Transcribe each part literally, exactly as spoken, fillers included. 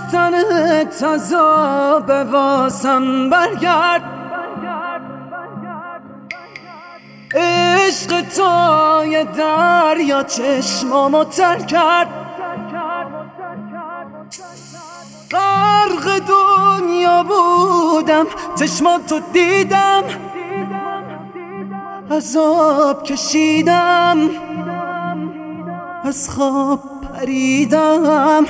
رفتنت عذاب واسم برگرد. عشق تو یه دریا چشمامو تر کرد. غرق دنیا بودم چشماتو دیدم، عذاب کشیدم از خواب پریدم.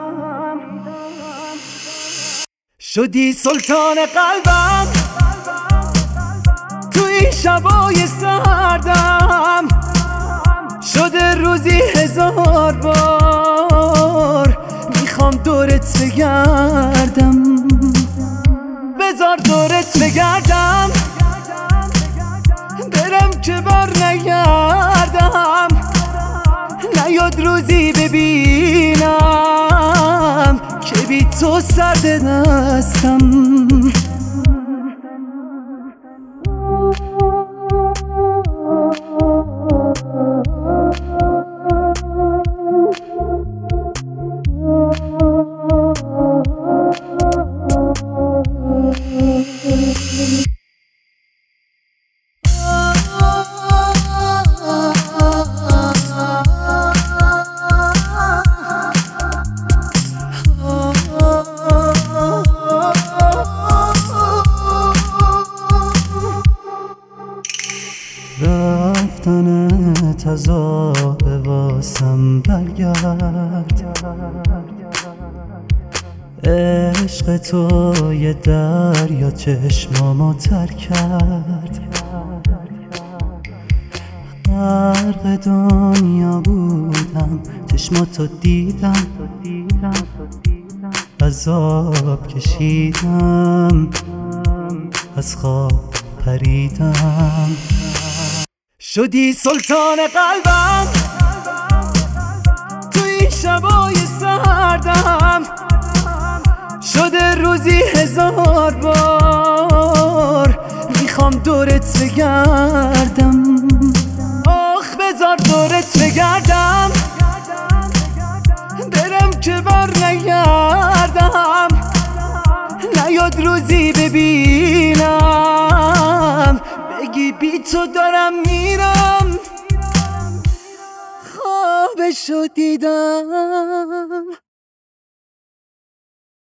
شدی سلطان قلبم تو این شبای سردم، شده روزی هزار بار میخوام دورت بگردم. بذار دورت بگردم برم که بر نگردم، نیاد روزی ببینم که بی تو سرد دستم. رفتنت عذاب واسم برگرد. عشق تو یه دریا چشمامو تر کرد. غرق دنیا بودم چشماتو دیدم، عذاب کشیدم از خواب پریدم. شدی سلطان قلبم تو این شبای سردم، شده روزی هزار بار میخوام دورت بگردم. آخ بذار دورت بگردم برم که بر نگردم، نیاد روزی ببینم بگی بی تو دارم میرم. خوابشو دیدم.